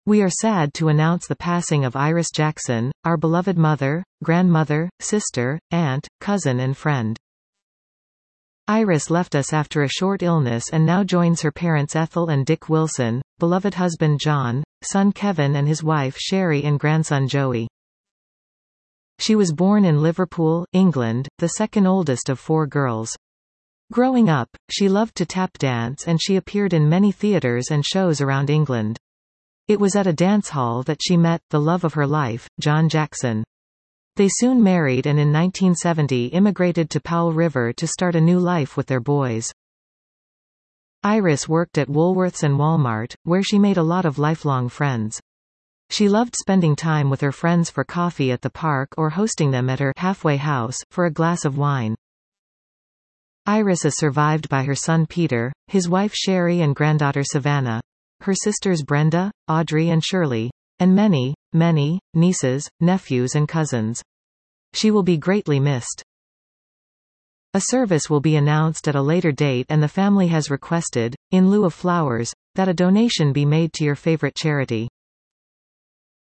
We are sad to announce the passing of Iris Jackson, our beloved mother, grandmother, sister, aunt, cousin and friend. Iris left us after a short illness and now joins her parents Ethel and Dick Wilson, beloved husband John, son Kevin and his wife Sherry and grandson Joey. She was born in Liverpool, England, the second oldest of 4 girls. Growing up, she loved to tap dance and she appeared in many theatres and shows around England. It was at a dance hall that she met the love of her life, John Jackson. They soon married and in 1970 immigrated to Powell River to start a new life with their boys. Iris worked at Woolworths and Walmart, where she made a lot of lifelong friends. She loved spending time with her friends for coffee at the park or hosting them at her halfway house for a glass of wine. Iris is survived by her son Peter, his wife Sherry and granddaughter Savannah, her sisters Brenda, Audrey and Shirley, and many, many, nieces, nephews and cousins. She will be greatly missed. A service will be announced at a later date and the family has requested, in lieu of flowers, that a donation be made to your favorite charity.